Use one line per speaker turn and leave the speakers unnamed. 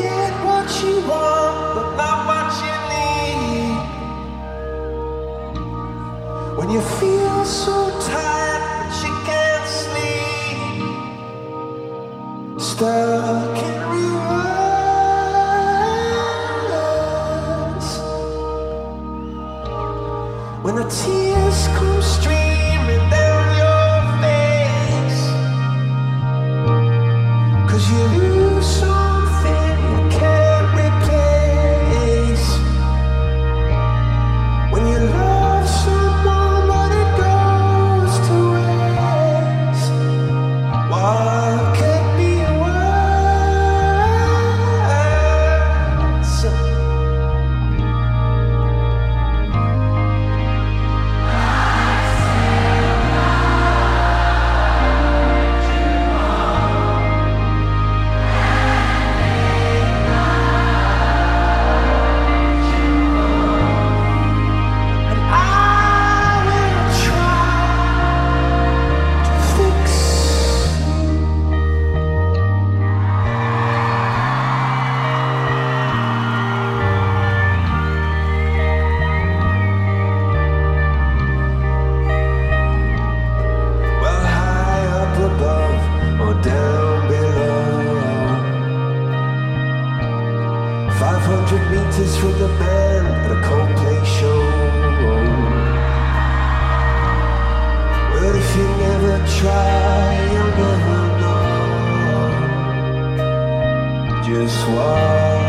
get what you want, but not what you need. When you feel so tired that you can't sleep, stuck in reverse. When the tears come streaming down your face, 'cause you lose something you can't replace. When you love someone but it goes to waste, what could be worse? And I will try to fix you. Well, high up above or down below, 500 meters from the band at a Coldplay show. Well, if you never try, you'll never know just why.